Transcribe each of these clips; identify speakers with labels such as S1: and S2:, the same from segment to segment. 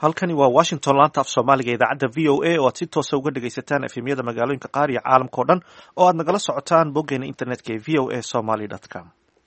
S1: halkani waa washington laanta af soomaaliga idaacadda v o a oo aad si toosa uga dhegaysataan efemyada magaalooyinka qaar iyo caalamka o dhan oo aad nagala socotaan boggeena internetka ee v o a somaly com.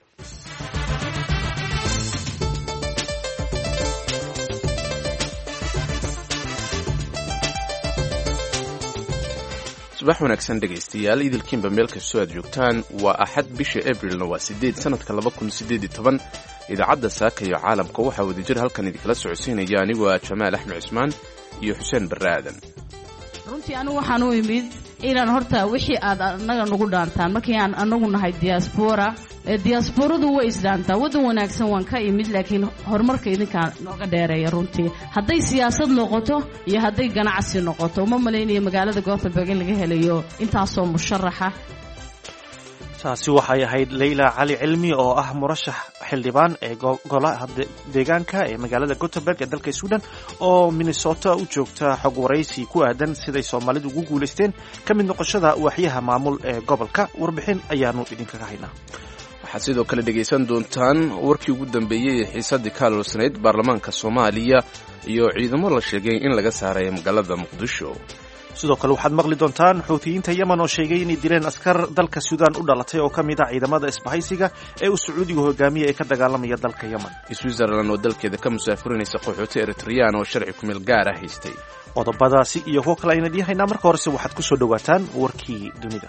S2: subax wanaagsan dhegaystayaal idilkiinba meel kastoo aad joogtaan waa axad bisha abrilna waa 8 sanadka 2018 idaacadda saaka iyo caalamka waxaa wadajir halkan idinkala socodsiinaya anigoo ah jamaal axmed cismaan iyo xuseen barre aadan.
S3: runtii anigu waxaan u imid inaan horta wixii aad annaga nagu dhaantaan markii aan anagu nahay diaspora diasporadu way isdhaantaa waddan wanaagsan waan ka imid laakiin horumarka idinkaa nooga dheereeya runtii hadday siyaasad noqoto iyo hadday ganacsi noqoto uma malaynayo magaalada Gothenburg in laga helayo intaasoo musharaxa.
S1: taasi waxay ahayd Leyla Cali Cilmi oo ah murashax xildhibaan ee golaha deegaanka ee magaalada Gothenburg ee dalka Sweden oo Minnesota u joogta xog waraysi ku aadan siday Soomaalidu ugu guuleysteen ka mid noqoshada waaxyaha maamul ee gobolka. warbixin ayaanu idinkaga haynaa.
S2: waxaad sidoo kale dhegaysan doontaan warkii ugu dambeeyey ee xiisadii ka aloolsanayd baarlamaanka Soomaaliya iyo ciidamo la sheegay in laga saaray magaalada Muqdisho.
S1: sidoo kale waxaad maqli doontaan xuutiyiinta Yemen oo sheegay inay dileen askar dalka Suudaan u dhalatay oo ka mid ah ciidamada isbahaysiga ee uu Sacuudigu hogaamiyay ee ka dagaalamaya dalka Yemen.
S2: Switzerland oo dalkeeda ka musaafirinaysa qaxooti Eritrean oo sharci ku meel gaar ah haystay.
S1: qodobadaasi iyo kuwo kale ayna dhihaynaa. marka horese waxaad ku soo dhawaataan warkii dunida.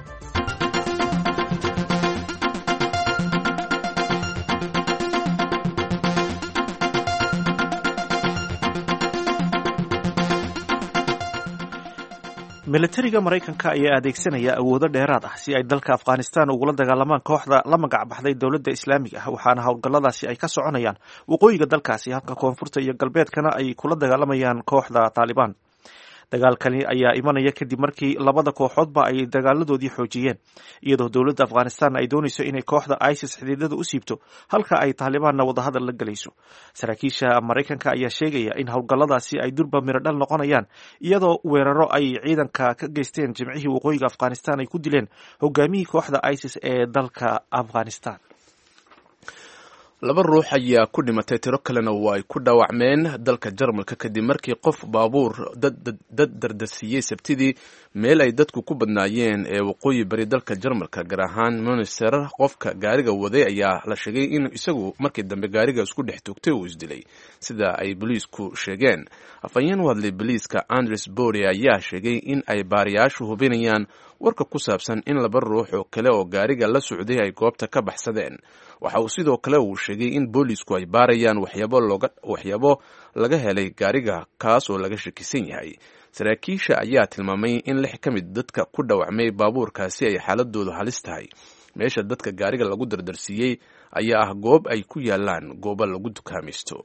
S1: militariga Mareykanka ayaa adeegsanaya awoodo dheeraad ah si ay dalka Afghanistan ugula dagaalamaan kooxda la magac baxday dowladda Islaamiga ah waxaana howlgalladaasi ay ka soconayaan waqooyiga dalkaasi halka koonfurta iyo galbeedkana ay kula dagaalamayaan kooxda Taliban. dagaalkani ayaa imanaya kadib markii labada kooxoodba ay dagaaladoodii xoojiyeen iyadoo dowladda Afghanistan ay doonayso inay kooxda ISIS xididada u siibto halka ay Talibanna wadahadal la galayso. saraakiisha Mareykanka ayaa sheegaya in howlgalladaasi ay durba miradhal noqonayaan iyadoo weeraro ay ciidanka ka geysteen jimcihii waqooyiga Afghanistan ay ku dileen hogaamiyihii kooxda ISIS ee dalka Afghanistan.
S2: laba ruux ayaa ku dhimatay tiro kalena oo ay ku dhaawacmeen dalka Jarmalka kadib markii qof baabuur dad dardarsiiyey Sabtidii meel ay dadku ku badnaayeen ee waqooyi bari dalka Jarmalka gaar ahaan Münster. qofka gaariga waday ayaa la sheegay in isagu markii dambe gaariga isku dhex toogtay oo isdilay sida ay booliisku sheegeen. afhayeen u hadlay booliiska Andres Bode ayaa sheegay in ay baariyaashu hubinayaan warka ku saabsan in laba ruux oo kale oo gaariga la socday ay goobta ka baxsadeen. waxa uu sidoo kale uu sheegay in boolisku ay baarayaan waxyaabo laga helay gaariga kaas oo laga shakisan yahay. saraakiisha ayaa tilmaamay in 6 ka mid dadka ku dhaawacmay baabuurkaasi ay xaaladoodu halis tahay. meesha dadka gaariga lagu dardarsiiyey ayaa ah goob ay ku yaalaan goobo lagu dukaamaysto.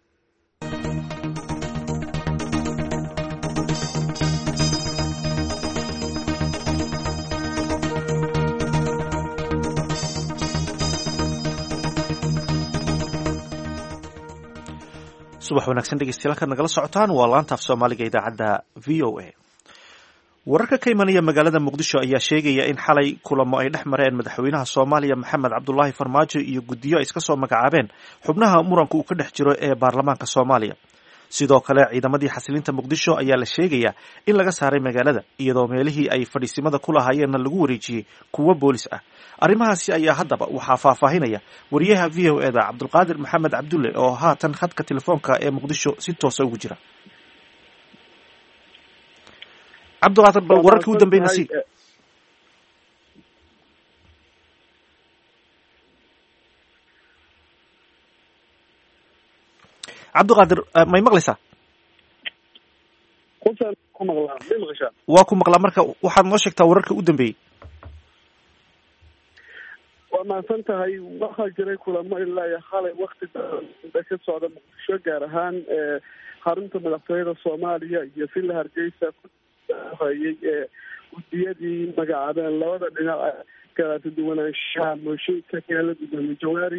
S1: subax wanaagsan dhegeystayaal halkaad nagala socotaan waa laanta af soomaaliga idaacadda v o a. wararka ka imanaya magaalada Muqdisho ayaa sheegaya in xalay kulamo ay dhex mareen madaxweynaha Soomaaliya Maxamed Cabdullaahi Farmaajo iyo guddiyo ay iska soo magacaabeen xubnaha muranka uu ka dhex jiro ee baarlamaanka Soomaaliya. sidoo kale ciidamadii xasilinta Muqdisho ayaa la sheegaya in laga saaray magaalada iyadoo meelihii ay fadhiisimada ku lahaayeenna lagu wareejiyey kuwo boolis ah. arrimahaasi ayaa haddaba waxaa faahfaahinaya wariyaha v o a-da Cabdulqaadir Maxamed Cabdulle oo haatan khadka telefoonka ee Muqdisho si toosa ugu jira. Cabdulqaadir, bal wararkii u dambeeyay si Cabdulqaadir may maqlaysaa? waa ku maqlaa. marka waxaad noo sheegtaa wararkii u dambeeyay.
S4: waa mahadsan tahay. waxaa jiray kulamo ilaa iyo xalay wakti dambe ka socda Muqdisho gaar ahaan xarunta madaxtooyada Soomaaliya iyo Villa Hargeysa kuhayay gudiyadii magacaabeen labada dhinac kala duwanaanshaha mooshinka kala gudoomiye Jawaari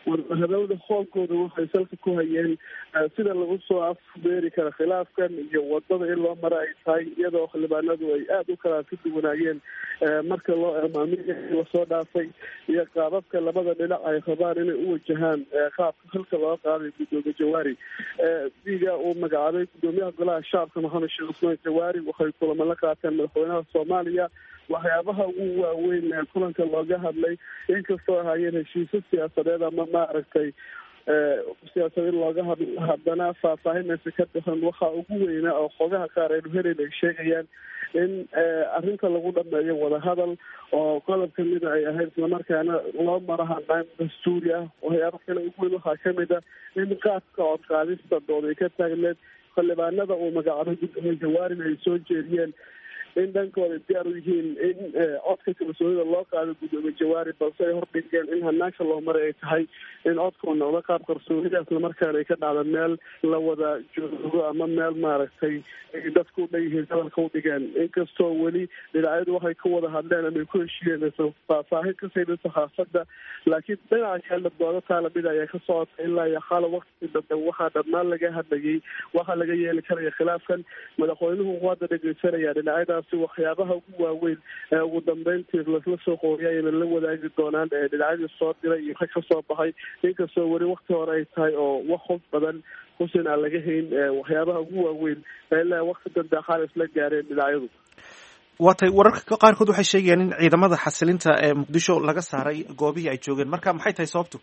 S4: wadahadalada hoolkooda waxay salka ku hayeen sida lagu soo afbeeri kara khilaafkan iyo wadada in loo mara ay tahay iyadoo xildhibaanadu ay aada u kala ka duwanaayeen marka loo maamulka lasoo dhaafay iyo qaababka labada dhinac ay rabaan inay u wajahaan qaabka halka loo qaaday gudoomiye jawaari diga uu magacaabay gudoomiyaha golaha shacabka maxamed sheekh cusmaan jawaari waxay kulamo la qaateen madaxweynaha soomaaliya waxyaabaha ugu waaweyn ee kulanka looga hadlay inkastoo ahaayeen heshiisyo siyaasadeed ama maaragtay siyaasadeed looga hadla haddana faahfaahinaysa ka bixin waxaa ugu weynaa oo xogaha qaar aynu helayn ay sheegayaan in arrinta lagu dhameeyo wadahadal oo qodob kamida ay ahayd islamarkaana loo maro hanaan dastuuri ah waxyaaba kale ugu weyn waxaa kamid a in qaabka codqaadista dooday ka taagneed xildhibaanada uu magacaabay gudoomiye jawaarina ay soo jeediyeen in dhankooda diyaar u yihiin in codka kalsoonida loo qaado gudoomiye jawaari balse ay hordhigeen in hanaanka loo maray ay tahay in codkuu noqdo qaab qarsoonida islamarkaana ay ka dhacda meel la wada joogo ama meel maaragtay dadku u dhan yihiin hadalka u dhigeen inkastoo weli dhinacyadu waxay ka wada hadleen ama ay ku heshiiyeen faahfaahin ka sayda saxaafadda laakiin dhinaca kale doodo taalamida ayaa ka socota ilaa iyo xaala wakti dambe waxaa dhammaan laga hadlayay waxaa laga yeeli karaya khilaafkan madaxweynuhu hadda dhegeysanaya dhinacyadaas waxyaabaha ugu waaweyn ee ugu dambeyntii lasla soo qooriya ayna la wadaagi doonaan dhinacyadii soo diray iyo rag ka soo baxay inkastoo weli wakti hore ay tahay oo wax hub badan xusin aan laga hayn waxyaabaha ugu waaweyn ilaa wakti dambe xaal isla gaareen dhinacyadu
S1: waatay wararka qaarkood waxay sheegayaan in ciidamada xasilinta ee muqdisho laga saaray goobihii ay joogeen marka maxay tahay sababtu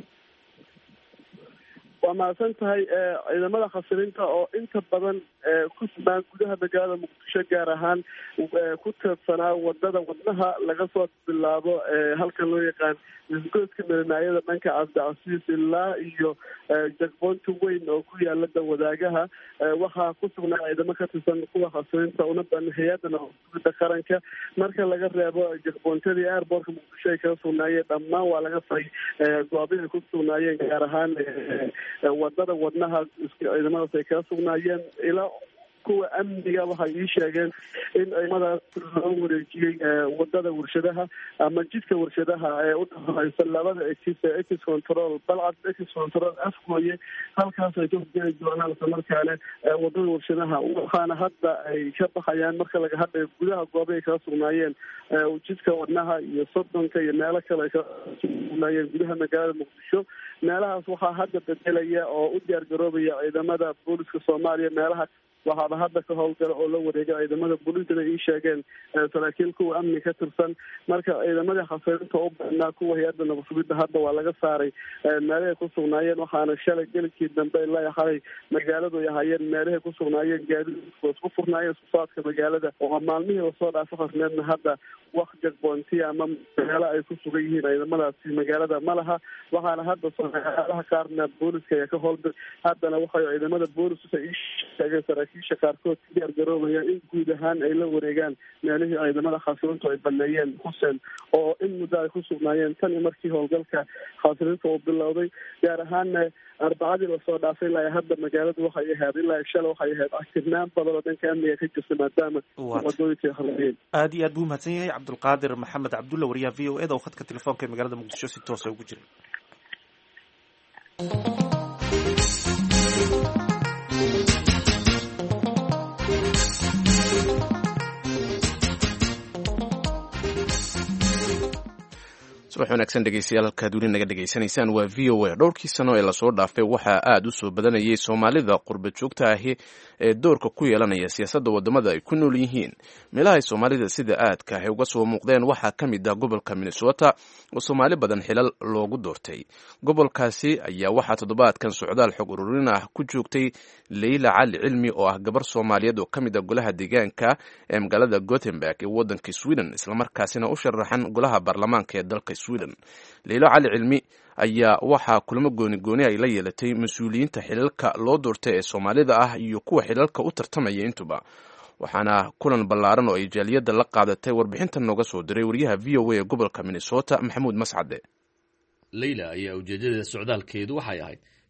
S4: waa mahadsan tahay ciidamada khasilinta oo inta badan ku sugnaan gudaha magaalada muqdisho gaar ahaan ku teedsanaa wadnaha laga soo bilaabo halkan loo yaqaan isgoyska madaxtooyada dhanka cabdicasiis ilaa iyo jagboonta weyn oo ku yaala wadaagaha waxaa ku sugnaa ciidamo ka tirsan kuwa khasilinta una badan hay-adda nabadgelyada qaranka marka laga reebo jagboontada airbortka muqdisho ay kala sugnaayeen dhammaan waa laga faray goobihay ku sugnaayeen gaar ahaan wadada wadnaha ciidamadaas ay kala sugnaayeen ilaa kuwa amniga waxay ii sheegeen in ciidamadaas loo wareejiyey wadada warshadaha ama jidka warshadaha ee udhaxaysa labada ex control balcad ex control afkooye halkaas ay ka hogeli doonaan islamarkaane wadada warshadaha waxaana hadda ay ka baxayaan marka laga hadlayo gudaha gooba ay kala sugnaayeen jidka wadnaha iyo sodonka iyo meelo kale ay kala sugnaayeen gudaha magaalada muqdisho meelahaas waxaa hadda bedelaya oo u diyaar garoobaya ciidamada booliska soomaaliya meelaha waxaaba hadda ka howlgala oo la wareegay ciidamada booliisana ii sheegeen saraakiil kuwa amni ka tirsan marka ciidamadii khasilinta u badnaa kuwa hay-adda nabadsugidda hadda waa laga saaray meelahay ku sugnaayeen waxaana shalay gelikii dambe ilaa xalay magaaladu ay ahaayeen meelahay ku sugnaayeen gaadiidku isku furnaayeen isku socodka magaalada oo maalmihii lasoo dhaafo khasneedna hadda wax jagboontiya ama meelo ay ku sugan yihiin ciidamadaasi magaalada ma laha waxaana hadda meelaha qaarna booliska ayaa ka howlgal haddana waxay ciidamada booliska ii sheegeen saraakiisha qaarkood ka diyaar garoobaya in guud ahaan ay la wareegaan meelihii ciidamada khasilintu ay baneeyeen xuseen oo in muddo ay ku sugnaayeen tan iyo markii howlgalka khasilinta uu bilowday gaar ahaanna arbacadii lasoo dhaafay ilaa hadda magaaladu waxay ahayd ilaa shala waxay ahayd akirnaan badan oo dhanka amniga ka jirta maadaama wadooyinka khaldiyeen
S1: aad iyo aad buu mahadsan yahay cabdulqaadir maxamed cabdulla wariyaha v o eda oo khadka telefoonka ee magaalada muqdisho si toosa ugu jira
S2: subax wanaagsan dhegeystayaal halkaad weli naga dhegaysanaysaan waa v o a dhowrkii sano ee lasoo dhaafay waxaa aada u soo badanayay soomaalida qurba joogta ahi ee doorka ku yeelanaya siyaasadda waddamada ay ku nool yihiin meelahay soomaalida sida aadka ahy uga soo muuqdeen waxaa ka mid ah gobolka minnesota oo soomaali badan xilal loogu doortay gobolkaasi ayaa waxaa toddobaadkan socdaal xog ururin ah ku joogtay leyla cali cilmi oo ah gabar soomaaliyeed oo ka mid ah golaha deegaanka ee magaalada gothenburg ee waddanka sweden islamarkaasina u sharaxan golaha baarlamaanka ee dalka sweden leylo cali cilmi ayaa waxaa kulamo gooni ay la yeelatay mas-uuliyiinta xilalka loo doortay ee soomaalida ah iyo kuwa xilalka u tartamaya intuba waxaana kulan ballaaran oo ay jaaliyadda la qaadatay warbixintan nooga soo diray wariyaha v o a ee gobolka minnesota maxamuud mascade
S5: leyla ayaa ujeeddada socdaalkeedu waxay ahayd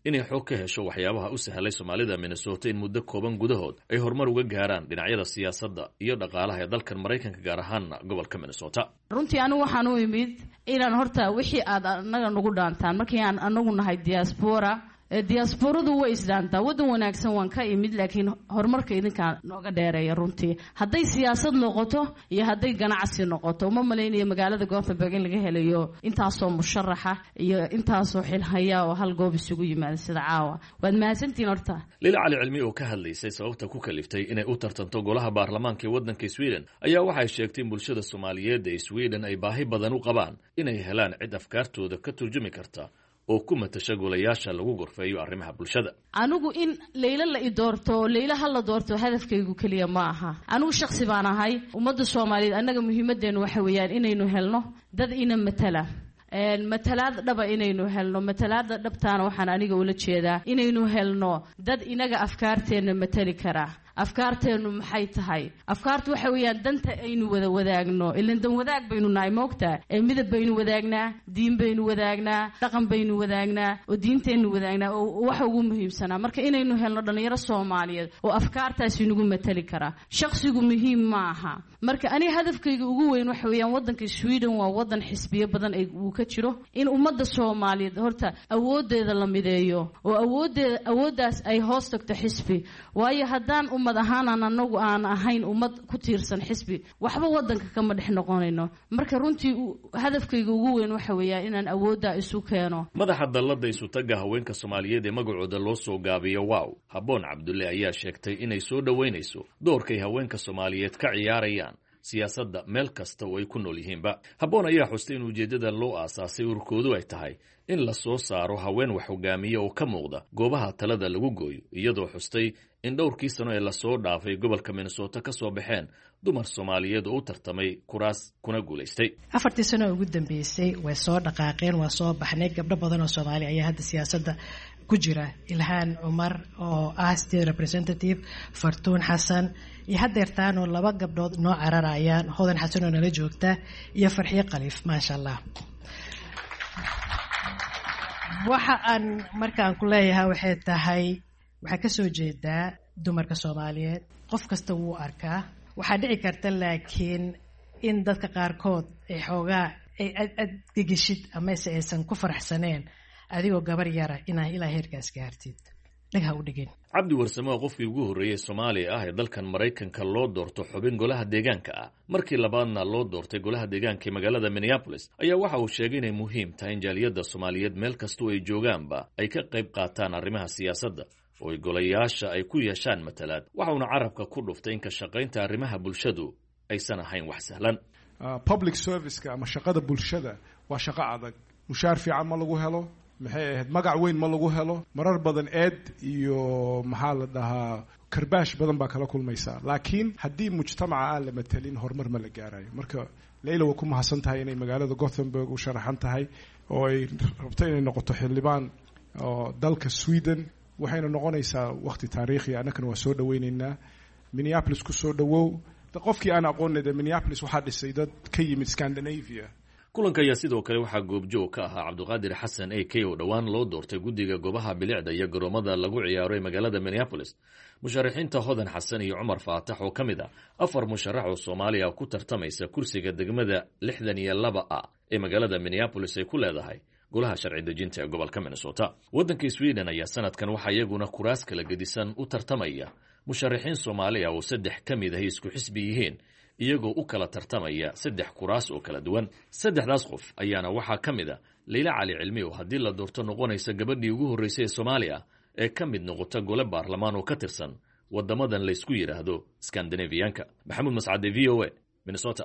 S5: inay xog ka hesho waxyaabaha u sahlay Soomaalida Minnesota in muddo kooban gudahood ay horumar uga gaaraan dhinacyada siyaasadda iyo dhaqaalaha ee dalkan Mareykanka gaar ahaan gobolka Minnesota.
S3: runtii anigu waxaan u imid inaan horta wixii aad anaga nagu dhaantaan markii aan anagu nahay diaspora diasporadu way isdaantaa wadan wanaagsan waan ka imid laakiin horumarka idinka nooga dheereeya runtii hadday siyaasad noqoto iyo hadday ganacsi noqoto uma maleynaya magaalada Gothenburg in laga helayo intaasoo musharaxa iyo intaasoo xilhaya oo hal goob isugu yimaada sida caawa waad mahadsantiin horta
S5: Leila Cali Cilmi oo ka hadlaysay sababta ku kaliftay inay u tartanto golaha baarlamaanka ee wadanka Sweden ayaa waxay sheegtay in bulshada Soomaaliyeed ee Sweden ay baahi badan u qabaan inay helaan cid afkaartooda ka turjumi karta oo ku matasha golayaasha lagu gorfeeyo arrimaha bulshada.
S3: anigu in Leila la idoorto Leila hal la doorto hadafkaygu kaliya ma aha anigu shakhsi baan ahay ummadda Soomaaliyeed anaga muhiimadeenu waxa weeyaan inaynu helno dad ina matala matalaad dhaba inaynu helno matalaada dhabtaana waxaan aniga ula jeedaa inaynu helno dad inaga afkaarteena matali kara afkaarteenu maxay tahay afkaartu waxa weeyaan danta aynu wada wadaagno ilaan dan wadaag baynu nahay moogtaa midab baynu wadaagnaa diin baynu wadaagnaa dhaqan baynu wadaagnaa oo diinteenu wadaagnaa oo waxa ugu muhiimsanaa marka inaynu helno dhalinyaro Soomaaliyeed oo afkaartaasi nagu matali kara shakhsigu muhiim ma aha marka ani hadafkayga ugu weyn waxa weeyaan wadanka Sweden waa wadan xisbiyo badan ay uu ka jiro in ummadda Soomaaliyeed horta awoodeeda la mideeyo oo awoodaas ay hoos tagto xisbi waayo haddaan ummad ahaan anagu aan ahayn ummad ku tiirsan xisbi waxba wadanka kama dhex noqonayno marka runtii hadafkayga ugu weyn waxa weeyaa inaan awoodda isu keeno
S5: madaxa dalladda isu taga haweenka Soomaaliyeed ee magacooda loo soo gaabiyo wow Habboon Cabdulle ayaa sheegtay inay soo dhaweynayso doorkay haweenka Soomaaliyeed ka ciyaarayaan siyaasadda meel kasta oo ay ku nool yihiinba. Habboon ayaa xustay in ujeedada loo aasaasay ururkoodu ay tahay in la soo saaro haween wax hogaamiya oo ka muuqda goobaha talada lagu gooyo iyadoo xustay in dhowrkii sano ee la soo dhaafay gobolka Minnesota ka soo baxeen dumar Soomaaliyeed oo u tartamay kuraas kuna guuleystay
S6: 4 sano ugu dambeysay way soo dhaqaaqeen waa soo baxnay gabdho badan oo Soomaali ayaa hadda siyaasadda ku jira Ilhaan Umar oo ah state representative Fartuun Xasan iyo hadeertaan oo 2 gabdhood noo cararayaan Hodan Xasan oo nala joogta iyo Farxiye Khaliif maasha Allah waxa aan markaan ku leeyahay waxay tahay waxa ka soo jeedaa dumarka Soomaaliyeed qof kasta wuu arkaa waxa dhici karta laakiin in dadka qaarkood ay xoogaa ay adgigishid ama aysan ku faraxsaneen adigoo gabar yara inaa ilaa heerkaas gaartid dhaga u dhigin
S5: Cabdi Warsamo qofkii ugu horeeyay Soomaali ah ee dalkan Mareykanka loo doorto xubin golaha deegaanka ah markii labaadna loo doortay golaha deegaanka ee magaalada Minneapolis ayaa waxa uu sheegay inay muhiim tahay in jaaliyadda Soomaaliyeed meel kasta oo ay joogaanba ay ka qayb qaataan arrimaha siyaasadda oo ay golayaasha ay ku yeeshaan matalaad waxa uu carabka ku dhuftay in ka shaqaynta arrimaha bulshadu aysan ahayn wax sahlan
S7: public service ka ama shaqada bulshada waa shaqo adag mushaar fiican ma lagu helo maxay ahayd magac weyn ma lagu helo marar badan eed iyo maxaa la dhahaa karbaash badan baa kala kulmaysa laakiin haddii mujtamaca aan la matalin horumar ma la gaarayo marka Leila waa ku mahadsan tahay inay magaalada Gothenburg u sharaxan tahay oo ay rabto inay noqoto xildhibaan oo dalka Sweden waxayna noqonaysaa waqti taariikhi annagana waa soo dhaweynaynaa Minneapolis ku soo dhawow qofkii aan aqoonay Minneapolis waxa dhisay dad ka yimid Scandinavia
S5: kulanka ayaa sidoo kale waxaa goobjoog ka ahaa Cabdiqaadir Xasan AK oo dhawaan loo doortay guddiga goobaha bilicda iyo garoomada lagu ciyaaro ee magaalada Minneapolis musharaxiinta Hodan Xasan iyo Cumar Faatax oo kamid ah 4 musharax oo Soomaaliya ku tartamaysa kursiga degmada 62 ee magaalada Minneapolis ay ku leedahay golaha sharci dejinta ee gobolka Minnesota wadanka Sweden ayaa sanadkan waxa iyaguna kuraas kala gedisan u tartamaya musharaxiin Soomaaliya oo 3 kamid ah isku xisbi yihiin iyagoo u kala tartamaya 3 kuraas oo kala duwan 3daas qof ayaana waxa kamid ah Leila Cali Cilmi oo hadii la doorto noqonaysa gabadhii ugu horeysay ee Soomaaliya ee kamid noqota gole baarlamaan oo ka tirsan wadamadan la isku yiraahdo Scandinavianka Maxamuud Mascade VOA Minnesota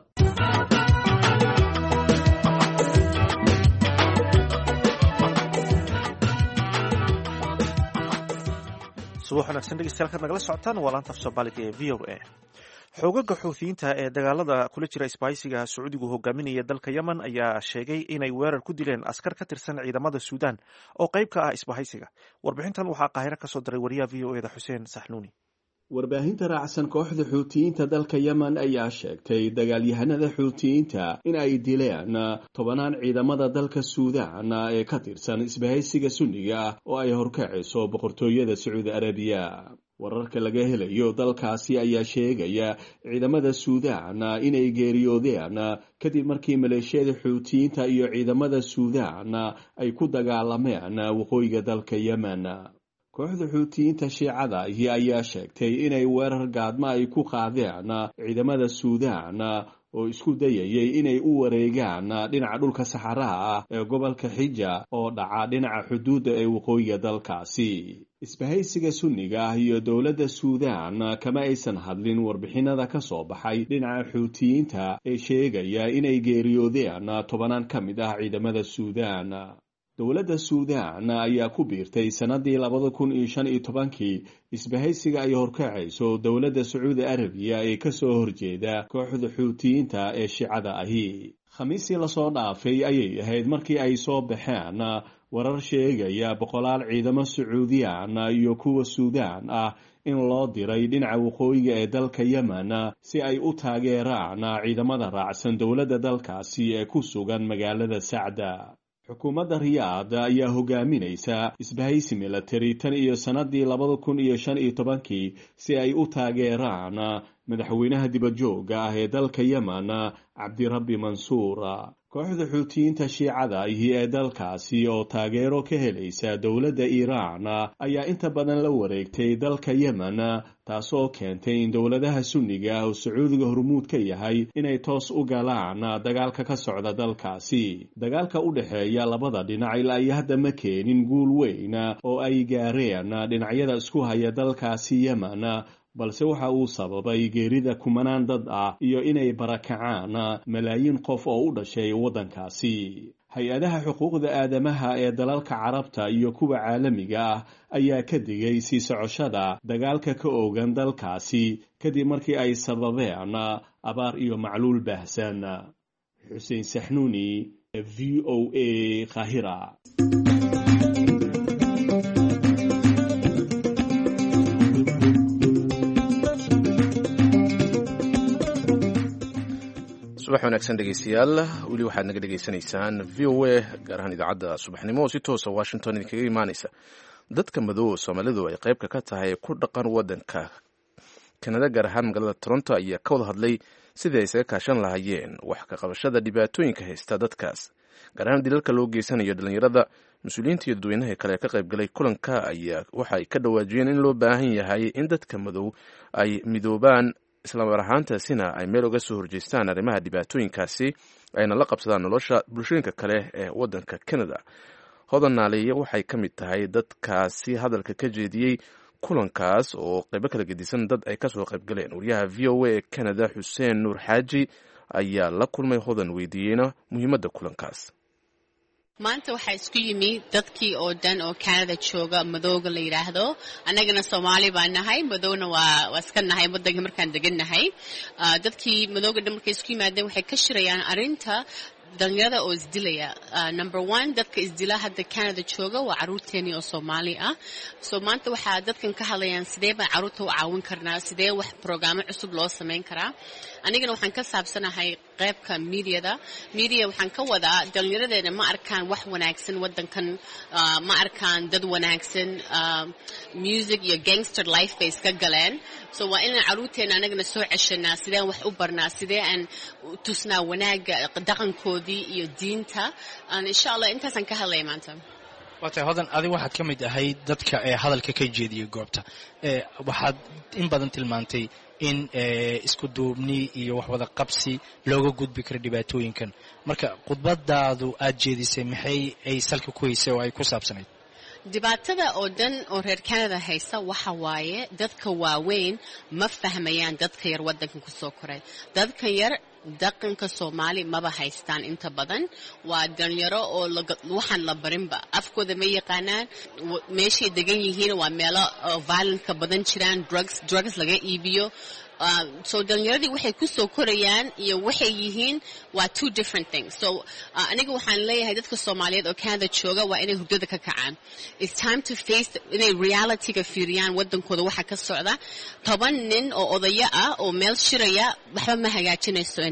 S1: subax wanaagsan dhegeystayaal nagala socotaan waa laanta af Soomaaliga ee VOA xoogaga xuutiyiinta ee dagaalada kula jira isbaahisiga Sacuudigu hogaaminaya dalka Yemen ayaa sheegay inay weerar ku dileen askar ka tirsan ciidamada Suudaan oo qayb ka ah isbaahisiga warbixintan waxaa Qaahiro ka soo diray wariyaha VOA da Xuseen Saxnuuni
S8: warbaahinta raacsan kooxda xuutiyiinta dalka yemen ayaa sheegtay dagaalyahanada xuutiyiinta in ay dileen 10 ciidamada dalka suudaan ee ka tirsan isbahaysiga sunniga ah oo ay horkacayso boqortooyada sacuudi arabiya wararka laga helayo dalkaasi ayaa sheegaya ciidamada suudaan inay geeriyoodeen kadib markii maleeshiyada xuutiyiinta iyo ciidamada suudaan ay ku dagaalameen waqooyiga dalka yemen kooxda xuutiyiinta shiicada ayaa sheegtay inay weerar gaadma ay ku qaadeen ciidamada suudaan oo isku dayayay inay u wareegaan dhinaca dhulka saxaraha ah ee gobolka xija oo dhaca dhinaca xuduudda ee waqooyiga dalkaasi isbahaysiga sunniga ah iyo dowladda suudaan kama aysan hadlin warbixinada ka soo baxay dhinaca xuutiyiinta ee sheegaya inay geeriyoodeen 10 ka mid ah ciidamada suudaan dowladda suudaan ayaa ku biirtay sanadii 2015 isbahaysiga ay horkacayso dowladda sacuudi arabiya ee ka soo horjeeda kooxda xuutiyiinta ee shiicada ahi khamiisii lasoo dhaafay ayay ahayd markii ay soo baxeen warar sheegaya boqolaal ciidamo sacuudiyaan iyo kuwa suudaan ah in loo diray dhinaca waqooyiga ee dalka yemen si ay u taageeraan ciidamada raacsan dowladda dalkaasi ee ku sugan magaalada sacda xukuumadda riyaad ayaa hogaaminaysa isbahaysi military tan iyo sanadii 2015 si ay u taageeraan madaxweynaha dibadjooga ah ee dalka yemen cabdirabbi mansuur kooxda xuutiyiinta shiicada ahi ee dalkaasi oo taageero ka helaysa dowladda iiraan ayaa inta badan la wareegtay dalka yemen taasoo keentay in dowladaha sunniga oo sacuudiga hormuud ka yahay inay toos u galaan dagaalka ka socda dalkaasi dagaalka u dhexeeya labada dhinac ilaa iyo hadda ma keenin guul weyn oo ay gaareen dhinacyada isku haya dalkaasi yemen balse waxa uu sababay geerida kumanaan dad ah iyo inay barakacaan malaayiin qof oo u dhashay waddankaasi hay-adaha xuquuqda aadamaha ee dalalka carabta iyo kuwa caalamiga ah ayaa ka digay sii socoshada dagaalka ka oogan dalkaasi kadib markii ay sababeen abaar iyo macluul baahsan xuseen saxnuuni VOA Qaahira
S2: subax wanaagsan dhegeystayaal weli waxaad naga dhegaysanaysaan v o a gaar ahaan idaacadda subaxnimo oo si toosa washington idinkaga imaanaysa dadka madow soomaalidu ay qaybka ka tahay ku dhaqan waddanka kanada gaar ahaan magaalada toronto ayaa ka wada hadlay sidii ay isaga kaashan lahaayeen wax ka qabashada dhibaatooyinka haysta dadkaas gaar ahaan dilalka loo geysanayo dhallinyarada mas-uuliyiinta iyo dadweynaha kale ka qaybgalay kulanka ayaa waxa ay ka dhawaajiyeen in loo baahan yahay in dadka madow ay midoobaan islamar ahaantaasina ay meel uga soo horjeestaan arrimaha dhibaatooyinkaasi ayna la qabsadaan nolosha bulshooyinka kale ee waddanka canada hodan naaliye waxay ka mid tahay dadkaasi hadalka ka jeediyey kulankaas oo qaybo kala gedisan dad ay kasoo qaybgaleen wariyaha v o a ee canada xuseen nuur xaaji ayaa la kulmay hodan weydiiyeyna muhiimadda kulankaas
S9: maanta waxaa isku yimi dadkii oo dhan oo Canada jooga madowga la yiraahdo anagana Soomaali baan nahay madowna waa iska nahay wadanka markaan degannahay dadkii madowga dhan markay isku yimaadeen waxay ka shirayaan arinta dhalinyarada oo isdilaya number 1 dadka isdila hadda Canada jooga waa caruurteeni oo Soomaali ah so maanta waxaa dadkan ka hadlayaan sidee baan caruurta u caawin karnaa sidee wax programmo cusub loo sameyn karaa anigana waxaan ka saabsanahay qaybka media waxaan ka wadaa dhalinyaradeena ma arkaan wax wanaagsan wadankan ma arkaan dad wanaagsan music iyo gangster life face ka galeen so waa in caruurteena anagana soo ceshanaa sideen wax u barnaa sidee aan tusnaa wanaaga dhaqankoodii iyo diinta insha Allah intaasaan ka hadlay maanta
S10: waatay hodan adiga waxaad ka mid ahayd dadka ee hadalka ka jeediyay goobta waxaad in badan tilmaantay in isku duubni iyo wax wada qabsi looga gudbi karo dhibaatooyinkan marka khudbadaadu aad jeedisay maxay ay salka ku haysay oo ay ku saabsanayd
S9: dhibaatada oo dhan oo reer Canada haysta waxa waaye dadka waaweyn ma fahmayaan dadka yar wadanka ku soo koray dadka yar dhaqanka Soomaali maba haystaan inta badan waa dhalinyaro oo waxaan la barinba afkooda ma yaqaanaan meeshay degan yihiin waa meelo violence ka badan jiraan drugs laga iibiyo so dhalinyaradii waxay ku soo korayaan iyo waxay yihiin waa two different things. So aniga waxaan leeyahay dadka Soomaaliyeed oo Canada jooga waa inay hurdada ka kacaan. It's time to face inay reality-ga fiiriyaan wadankooda waxa ka socda. 10 nin oo odaya ah oo meel shiraya waxba ma hagaajinayso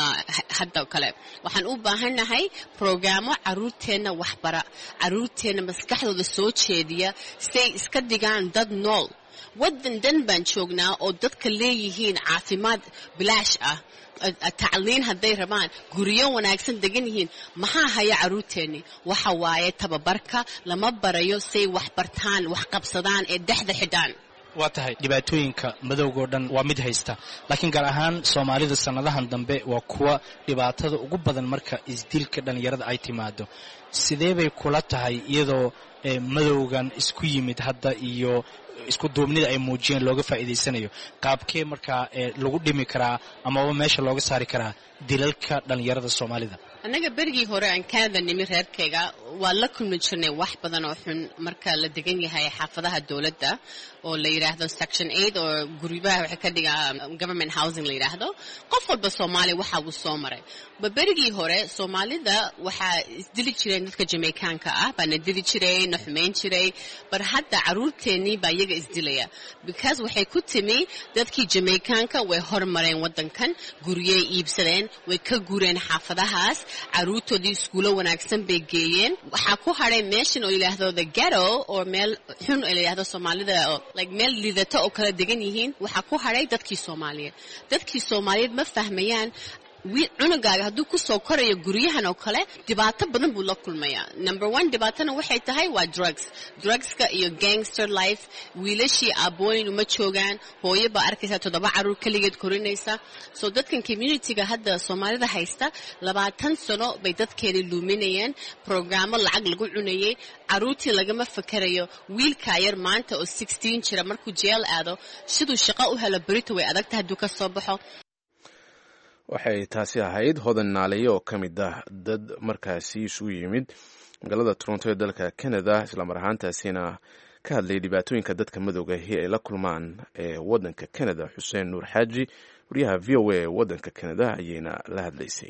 S9: hadda kale. Waxaan u baahanahay programmo caruurteena waxbara, caruurteena maskaxdooda soo jeediya say iska digaan dad nool. wadan dan baan joognaa oo dadka leeyihiin caafimaad bilaash ah, tacliin hadday rabaan, guryo wanaagsan degan yihiin. maxaa haya caruurteeni? waxa waaye tababarka lama barayo say wax bartaan, wax qabsadaan ee dhexda xidhaan.
S10: waa tahay dhibaatooyinka madowgoo dhan waa mid haysta, laakiin gaar ahaan Soomaalida sanadahan dambe waa kuwa dhibaatada ugu badan marka isdilka dhalinyarada ay timaado. sidee bay kula tahay iyadoo madowgan isku yimid hadda iyo isku duubnida ay muujiyeen looga faa'iideysanayo, qaabkee markaa lagu dhimi karaa amaba meesha looga saari karaa dilalka dhalinyarada Soomaalida?
S9: annaga berigii hore aan Canada nimi reerkayga waa la kulmi jirnay wax badan oo xun marka la degan yahay xaafadaha dawladda oo la yiraahdo section 8 oo guryaha waxa ka dhiga government housing la yiraahdo. qof walba Soomaali waxa uu soo maray. berigii hore Soomaalida waxa isdili jireen dadka Jamaicanka ah, baana dili jiray, naxmeyn jiray, bar hadda caruurteeni baa iyaga isdilaya because waxay ku timi dadkii Jamaicanka way hormareen wadankan, guriyay iibsadeen, way ka guureen xaafadahaas, caruurtoodii iskuulo wanaagsan bay geeyeen. waxaa ku haray meeshan oo yiraahdo the ghetto oo meel xun oo yiraahdo Soomaalida like meel liidata oo kala degan yihiin. waxaa ku haray dadkii Soomaaliyeed ma fahmayaan cunugaaga hadduu ku soo korayo guryahan oo kale dhibaato badan buu la kulmayaa. number 1 dhibaatana waxay tahay waa drugska iyo gangster life. wiilashii aabooyin uma joogaan, hooyo baa arkaysa 7 caruur kaligeed korinaysa. so dadkan communityga hadda Soomaalida haysta 20 sano bay dadkeena luuminayeen, programmo lacag lagu cunayay, caruurtii lagama fakarayo. wiilka yar maanta oo 16 jira markuu jeel aado siduu shaqo u helo berito way adagtahay hadduu ka soo baxo.
S2: waxay taasi ahayd Hodan Naaleyo oo ka mid ah dad markaasi isugu yimid magaalada Toronto ee dalka Canada, isla mar ahaantaasina ka hadlay dhibaatooyinka dadka madowga ay la kulmaan ee wadanka Canada. Xuseen Nuur Xaaji, wariyaha VOA ee wadanka Canada, ayayna la hadlaysay.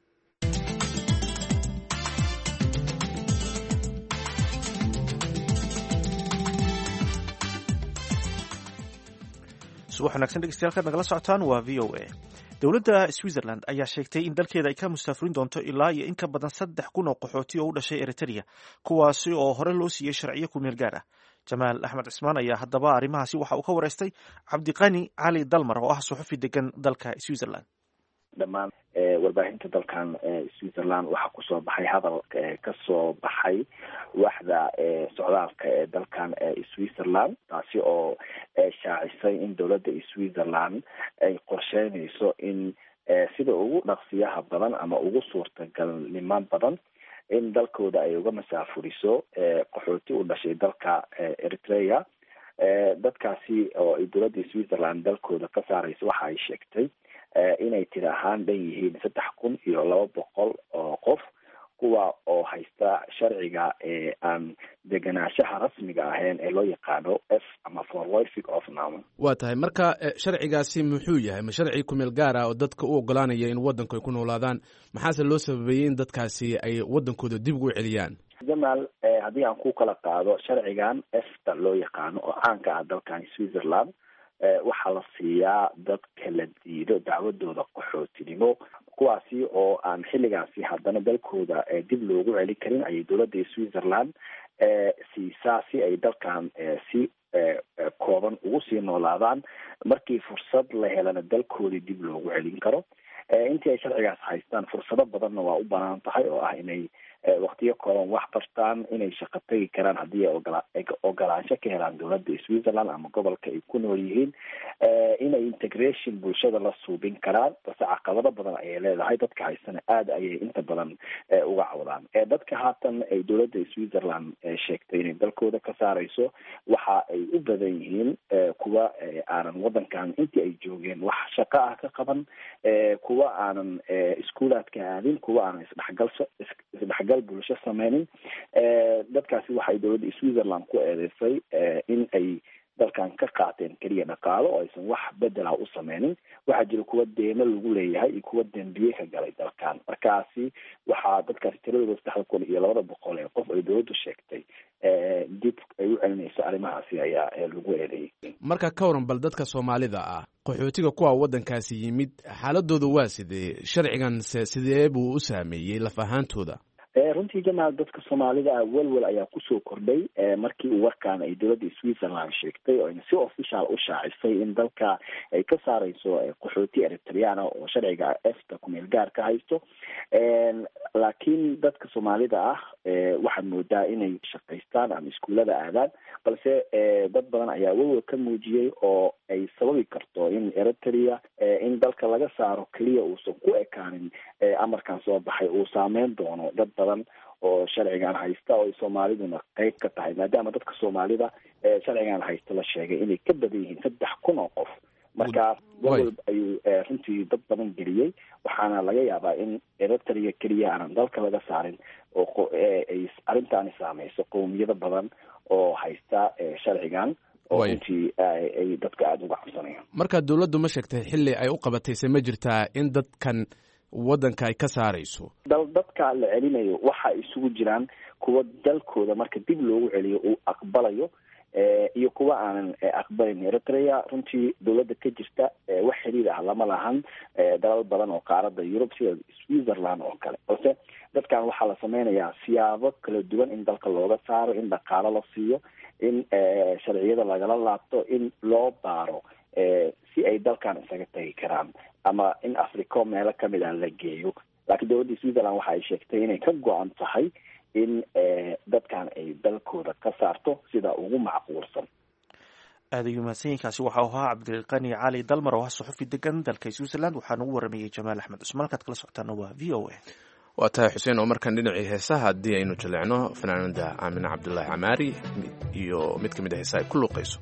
S1: subax wanaagsan dhegeystayaal nagala socotaan waa VOA. dowladda Switzerland ayaa sheegtay in dalkeeda ay ka musaafirin doonto ilaa iyo in ka badan 3,000 oo qaxooti oo u dhashay Eritrea, kuwaasi oo hore loo siiyey sharciyo ku meel gaar ah. Jamaal Axmed Cismaan ayaa haddaba arrimahaasi waxa uu ka wareystay Cabdiqani Cali Dalmar oo ah suxufi degan dalka Switzerland.
S11: dhammaan warbaahinta dalkan Switzerland waxaa kusoo baxay hadal ka soo baxay waaxda socdaalka ee dalkan Switzerland, taasi oo shaacisay in dowladda Switzerland ay qorsheynayso in sida ugu dhaqsiyaha badan ama ugu suurtagalnimo badan in dalkooda ay uga masaafuriso qaxooti u dhashay dalka Eritrea. dadkaasi oo ay dowladda Switzerland dalkooda ka saarayso waxa ay sheegtay inay tiri ahaan dhan yihiin 3,200 oo qof, kuwa oo haysta sharciga aan deganaanshaha rasmiga ahayn ee loo yaqaano F ama Vorläufig Aufnahme.
S2: waa tahay marka sharcigaasi muxuu yahay? ma sharci ku meel gaar ah oo dadka u ogolaanaya in wadanku ay ku noolaadaan? maxaase loo sababeeyey in dadkaasi ay wadankooda dib ugu celiyaan?
S11: Jamaal, haddii aan ku kala qaado sharcigan F-ta loo yaqaano oo caanka ah dalkan Switzerland, waxaa la siiyaa dad kala diido dacwadooda qaxootinimo, kuwaasi oo aan xilligaasi haddana dalkooda dib loogu celin karin ayay dowladda Switzerland siisaa si ay dalkan si kooban ugu sii noolaadaan. markii fursad la helana dalkoodii dib loogu celin karo. intii ay sharcigaas haystaan fursado badanna waa u banaan tahay oo ah inay waqtiyo kooban wax bartaan, inay shaqo tegi karaan haddii ay ogolaansho ka helaan dowladda Switzerland ama gobolka ay ku nool yihiin, inay integration bulshada la suubin karaan. balse caqabado badan ayay leedahay. dadka haysana aada ayay inta badan uga cawdaan. dadka haatan ay dowladda Switzerland sheegtay inay dalkooda ka saarayso waxa ay u badan yihiin kuwa aanan wadankan intii ay joogeen wax shaqo ah ka qaban, kuwa aanan iskuulaadka aadin, kuwa aanan isdhexgal bulsho sameynin. dadkaasi waxay dowladda Switzerland ku eedeysay in ay dalkan ka qaateen keliya dhaqaalo oo aysan wax bedela u sameynin. waxaa jira kuwa deeno lagu leeyahay iyo kuwa dembiye ka galay dalkan. markaasi waxaa dadkaasi tiradooda 3,200 ee qof ay dowladdu sheegtay dib ay u celinayso arrimahaasi ayaa lagu eedeeyay.
S2: marka ka waran bal dadka Soomaalida ah qaxootiga kuwa wadankaasi yimid xaaladooda waa sidee, sharcigan sidee buu u saameeyay laf ahaantooda?
S11: runtii jamaal dadka Soomaalida ah walwal ayaa kusoo kordhay markii uu warkaan ay dowladda Switzerland sheegtay oo si official u shaacisay in dalka ay ka saarayso qaxooti Eritreana oo sharciga EFTA ku meel gaar ka haysto. laakiin dadka Soomaalida ah waxaa moodaa inay shaqaystaan ama iskuulada aadaan, balse dad badan ayaa walwal ka muujiyay oo ay sababi karto in Eritrea in dalka laga saaro keliya uusan ku ekaanin amarkan soo baxay uu saameyn doono dad badan oo sharcigan haysta oo Soomaaliduna qayb ka tahay, maadaama dadka Soomaalida sharcigan haysta la sheegay inay ka badan yihiin 3,000 oo qof. marka walwal ayuu runtii dad badan geliyey, waxaana laga yaabaa in Eritrea keliya aanan dalka laga saarin oo ay arrintaani saameyso qowmiyado badan oo haysta sharcigan oo runtii ay dadka aada uga cabsanayaan.
S2: marka dowladdu ma sheegtay xilli ay u qabatayse ma jirtaa in dadkan wadanka ay ka saarayso?
S11: dadka la celinayo waxa isugu jiraan kuwa dalkooda marka dib loogu celiyo uu aqbalayo iyo kuwa aanan aqbalin. Eritrea runtii dowladda ka jirta wax xiriir ah lama lahan dalal badan oo qaarada Yurub sida Switzerland oo kale, balse dadkan waxaa la sameynayaa siyaabo kala duwan in dalka looga saaro, in dhaqaalo la siiyo, in sharciyada lagala laabto, in loo baaro si ay dalkan isaga tagi karaan, ama in Africa meelo kamid ah la geeyo. laakiin dowladda Switzerland waxa ay sheegtay inay ka go-an tahay in dadkan ay dalkooda ka saarto sida ugu macquulsan.
S1: aad ayuu mahadsanyiinkaasi waxau ahaa cabdiqani cali dalmar oo ah suxufi degan dalka Switzerland, waxaana ugu waramayay Jamaal Axmed Cusmaan. halkaad kala socotaana waa VOA.
S2: waa tahay xuseen oo markaan dhinacii heesaha haddii aynu jaleecno fanaanada Aamina Cabdullaahi Camaari iyo mid ka mid ah heesaha ay ku luuqayso.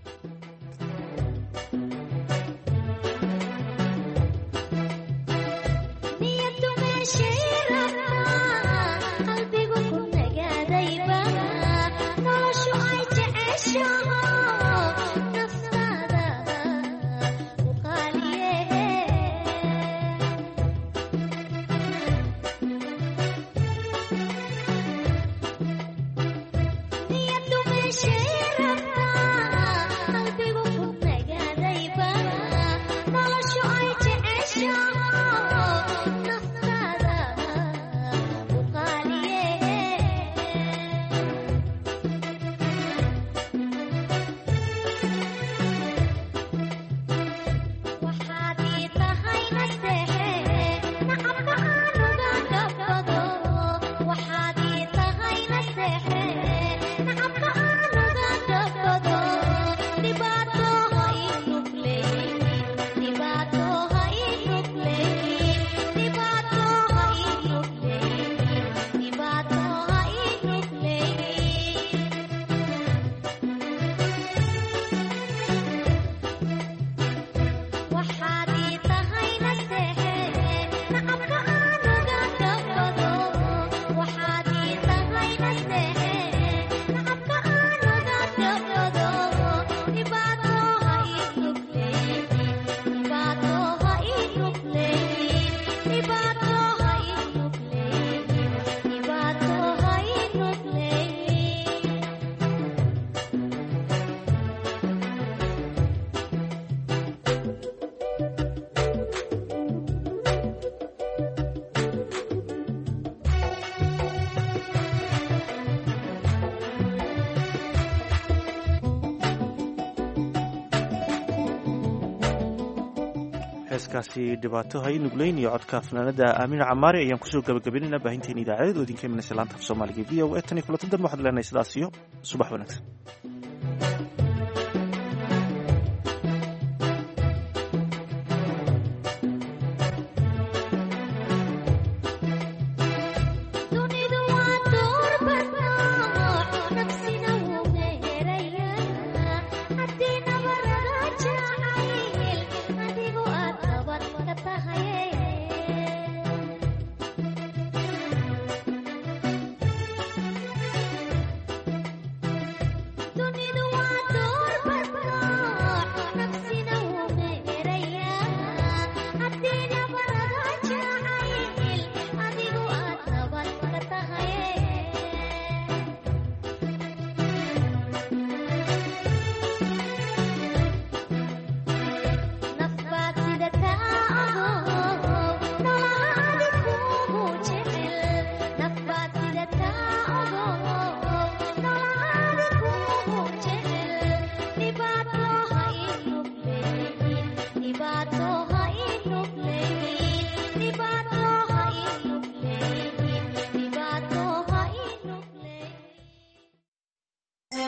S1: heeskaasi dhibaato hay nugleyn iyo codka fanaanada Aamina Camaari ayaan kusoo gabagabeynayna baahinteena idaacadeed oo idinka imanaysa laanta af Soomaaliga VOA. tan iyo kulanti dambe waxaad leenahay sidaas iyo subax wanaagsan.